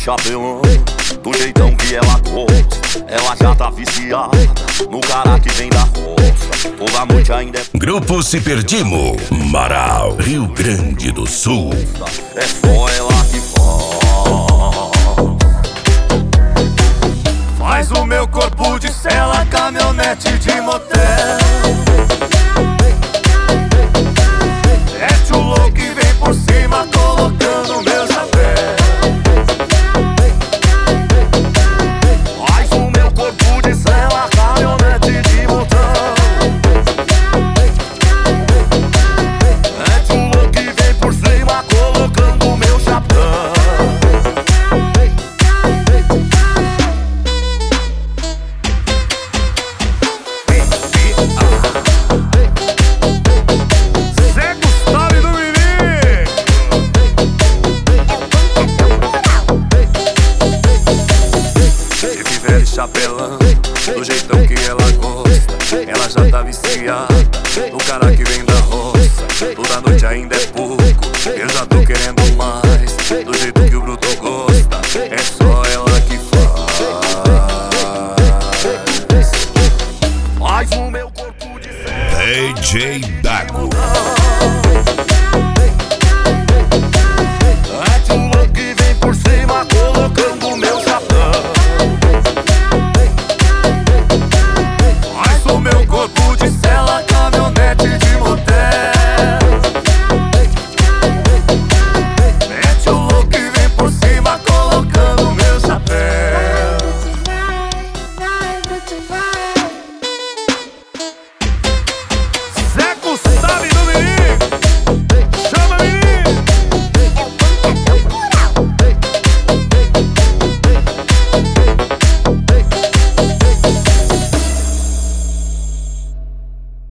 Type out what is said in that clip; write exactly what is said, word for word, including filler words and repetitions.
chapelão, do jeitão que ela gosta. Ela já tá viciada no cara que vem da roça. Toda noite ainda é Grupo Se Perdimo, Marau, Rio Grande do Sul. É só ela que faz. Faz o meu corpo de cela, caminhonete de motel. Mete o louco e vem por cima, colocando meu chapéu. Faz o meu corpo de cela, caminhonete de motel. Mete o louco e vem por cima, colocando meu chapéu. Chapelão, do jeitão que ela gosta. Ela já tá viciada no cara que vem da roça. Toda noite ainda é pouco, eu já tô querendo mais. Do jeito que o bruto gosta, é só ela que faz. Faz o meu corpo de D J Dago. Mete um louco e vem por cima, colocando meu chapéu. Meu corpo de cela.